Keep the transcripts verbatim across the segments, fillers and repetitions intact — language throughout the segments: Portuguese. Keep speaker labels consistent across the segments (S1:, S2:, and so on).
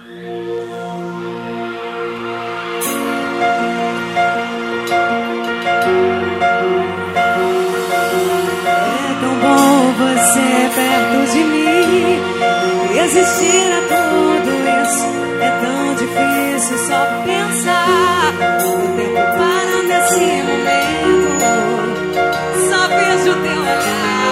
S1: Você perto de mim, resistir a tudo isso é tão difícil. Só pensar o tempo para nesse momento, só vejo teu olhar.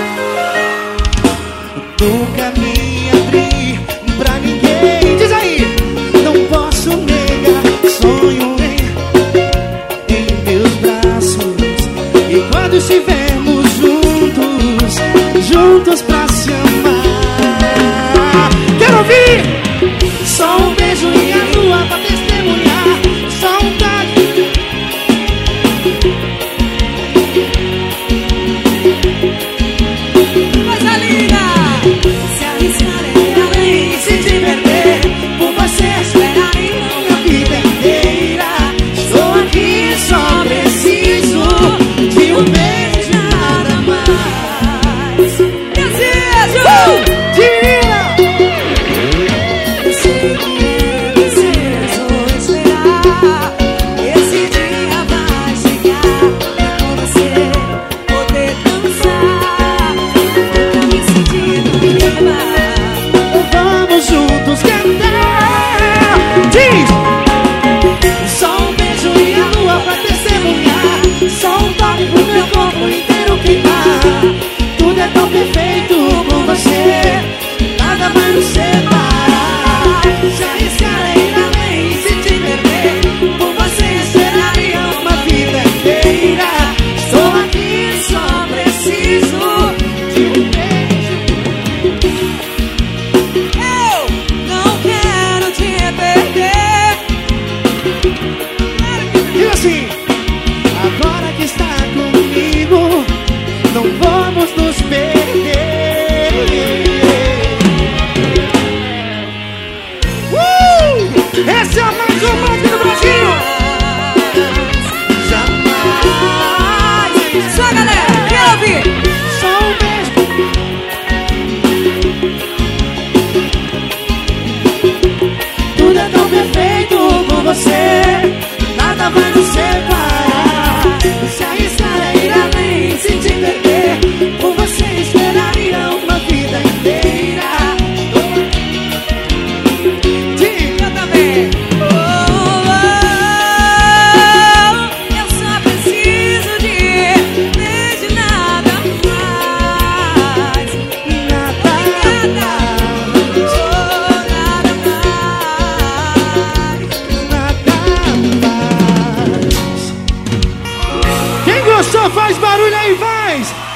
S2: Nunca me abri pra ninguém. Diz aí, não posso negar, sonho em, em meus braços. E quando estivermos juntos, juntos pra se amar. Quero ouvir! Só um beijo e a lua pra testemunhar. Saudade.
S1: Coisa linda! Se arriscarei além, se te perder, por você esperaria
S2: a vida inteira. Estou aqui, só preciso de um beijo, nada mais.
S1: Desejo!
S2: Divina!
S1: Sei que é preciso esperar. Esse dia vai chegar e com você poder dançar. Nunca me senti tão viva.
S2: Vamos juntos cantar. Diz! Só um beijo e a lua pra testemunhar. Só um toque pro meu corpo inteiro queimar. Tudo é tão perfeito com você, nada vai nos separar. Se arriscar ir além, se te perder, por você esperaria uma vida inteira. Estou aqui, só preciso de um beijo.
S1: Eu não quero te perder.
S2: E assim, agora que está comigo, não vamos nos perder. Uh! Essa é a mais romântica do Brasil. Jamais.
S1: Só galera, quer ouvir?
S2: Só um beijo. Tudo é tão perfeito com você, nada vai nos separar. Se arriscar ir além, se te perder, por você esperaria uma vida inteira. Diga
S1: Eu também. Oh, oh, eu só preciso de beijo, nada mais.
S2: nada,
S1: Oh, nada mais.
S2: nada mais. Quem gostou faz barulho aí, faz!